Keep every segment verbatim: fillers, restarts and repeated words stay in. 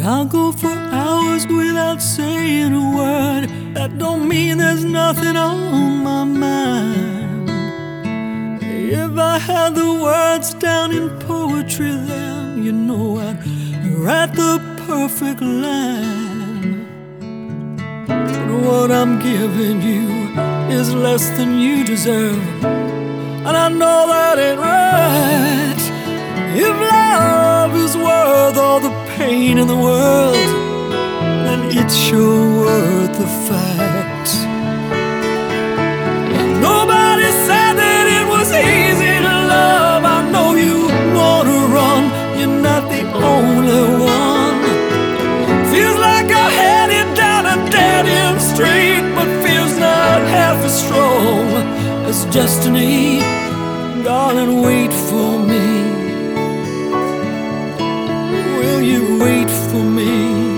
I'll go for hours without saying a word. That don't mean there's nothing on my mind. If I had the words down in poetry, then you know I'd write the perfect line. But what I'm giving you is less than you deserve, and I know that ain't right. If love is worth all the pain in the world, then it's sure worth the fight. Nobody said that it was easy to love. I know you wanna run, you're not the only one. Feels like I'm headed down a dead-end street, but feels not half as strong as destiny. Darling, wait for me. Will you wait for me?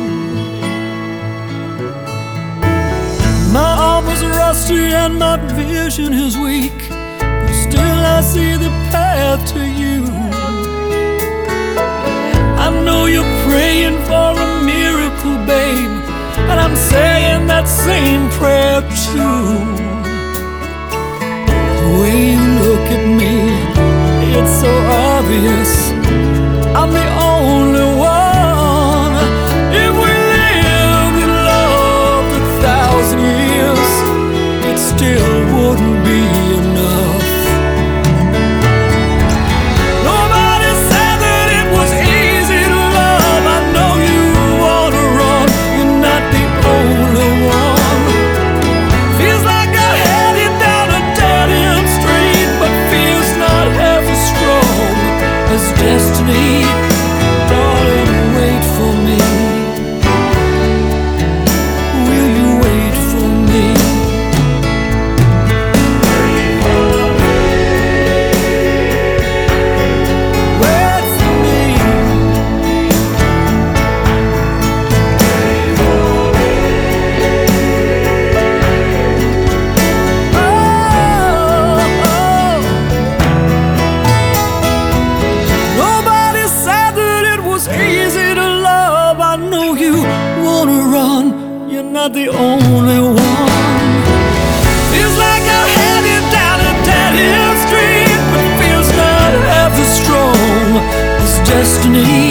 My arm is rusty and my vision is weak, but still I see the path to you. I know you're praying for a miracle, babe, and I'm saying that same prayer too. The way you look at me, it's so obvious I'm the only one. If we lived in love for a thousand years, it still wouldn't be enough. Nobody said that it was easy to love. I know you wanna run, you're not the only one. Feels like I'm headed down a dead-end street, but feels not half as strong as destiny. Darling, wait for me. Will you wait for me? Wait for me. Oh, oh. Nobody said that it was easy to love. I know you wanna run, you're not the only one. Feels like I'm headed down a dead-end street, but feels not half as strong as destiny.